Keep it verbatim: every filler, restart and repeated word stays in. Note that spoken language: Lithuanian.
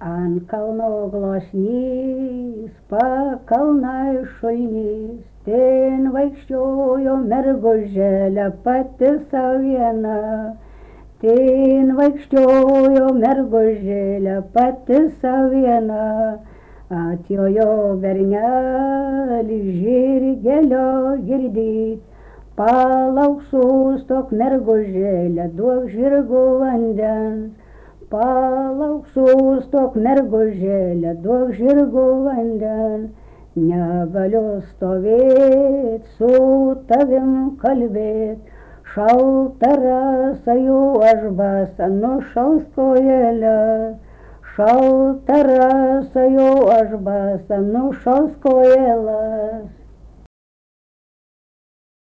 Ant kalno gluosnys, pakalnai šulnys, ten vaikščiojo mergužėlė pati sau viena. Ten vaikščiojo mergužėlė pati sau viena. Atjojo bernelis žirgelio girdyt, palauk sustok mergužėlė, duok žirgų vandens. Palauk sustok mergužėlė, duok žirgų vandens. Negaliu stovėt, su tavim kalbėt, šalta rasa jau aš basa nušals kojelės. Šalta rasa jau aš basa nušals kojelės.